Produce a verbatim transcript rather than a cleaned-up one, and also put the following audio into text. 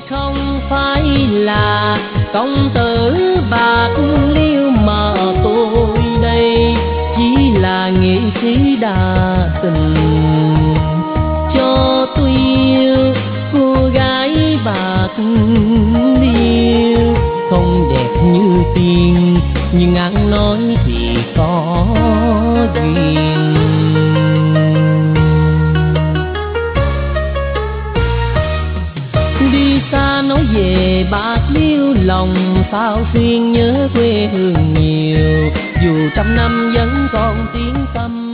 không phải là công tử bạc liêu mà tôi đây chỉ là nghệ sĩ đa tình cho tôi yêu cô gái bạc liêu không đẹp như tiên nhưng ăn nói thì có duyên. Đi xa nói về bạc liêu lòng sao xuyên nhớ quê hương nhiều dù trăm năm vẫn còn tiếng tăm